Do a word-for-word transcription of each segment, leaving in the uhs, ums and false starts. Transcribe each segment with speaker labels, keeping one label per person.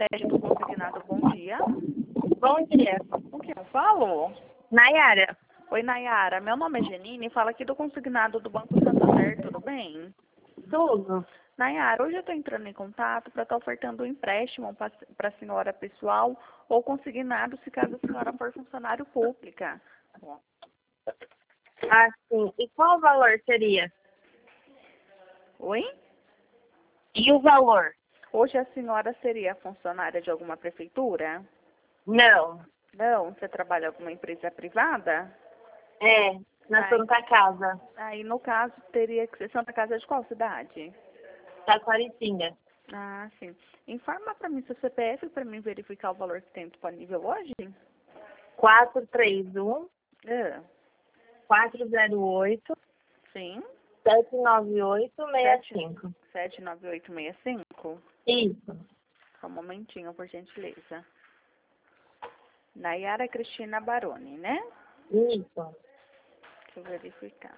Speaker 1: Crédito Consignado, bom dia.
Speaker 2: Bom dia.
Speaker 1: O que eu falo?
Speaker 2: Nayara.
Speaker 1: Oi, Nayara. Meu nome é Janine, fala aqui do Consignado do Banco Santander, tudo bem?
Speaker 2: Tudo.
Speaker 1: Nayara, hoje eu estou entrando em contato para estar ofertando um empréstimo para a senhora pessoal ou consignado se caso a senhora for funcionário pública.
Speaker 2: Ah, sim. E qual o valor seria?
Speaker 1: Oi?
Speaker 2: E o valor?
Speaker 1: Hoje a senhora seria funcionária de alguma prefeitura?
Speaker 2: Não.
Speaker 1: Não, você trabalha em alguma empresa privada?
Speaker 2: É, na
Speaker 1: Ai.
Speaker 2: Santa Casa.
Speaker 1: Aí, no caso, teria que ser Santa Casa de qual cidade?
Speaker 2: Taquaritinga.
Speaker 1: Ah, sim. Informa para mim seu C P F para mim verificar o valor que tem disponível hoje?
Speaker 2: quatro três um,
Speaker 1: Ah,
Speaker 2: quatro zero oito,
Speaker 1: sim.
Speaker 2: sete nove oito, seis cinco.
Speaker 1: sete nove oito seis cinco?
Speaker 2: Isso.
Speaker 1: Só um momentinho, por gentileza. Nayara Cristina Baroni, né?
Speaker 2: Isso.
Speaker 1: Deixa eu verificar.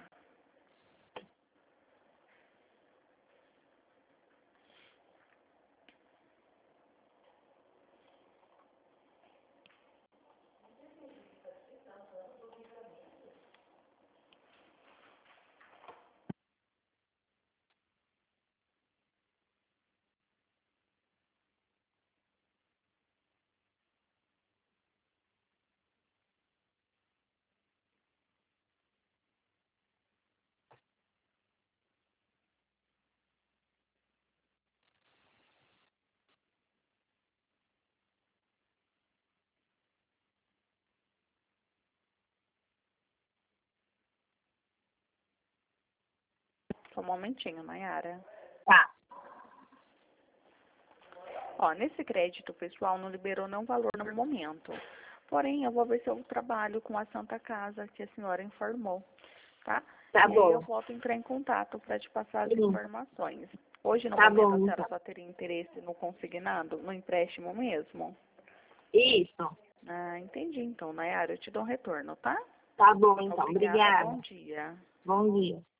Speaker 1: Só um momentinho, Nayara.
Speaker 2: Tá.
Speaker 1: Ó, nesse crédito pessoal não liberou nenhum valor no momento. Porém, eu vou ver se eu trabalho com a Santa Casa que a senhora informou, tá?
Speaker 2: Tá
Speaker 1: e
Speaker 2: bom.
Speaker 1: aí eu volto a entrar em contato para te passar as
Speaker 2: Sim.
Speaker 1: informações. Hoje, no
Speaker 2: Tá
Speaker 1: momento,
Speaker 2: bom,
Speaker 1: a senhora
Speaker 2: então.
Speaker 1: só teria interesse no consignado, no empréstimo mesmo?
Speaker 2: Isso.
Speaker 1: Ah, entendi. Então, Nayara, eu te dou um retorno, tá?
Speaker 2: Tá bom, então.
Speaker 1: Obrigada.
Speaker 2: Obrigada.
Speaker 1: Bom dia.
Speaker 2: Bom dia.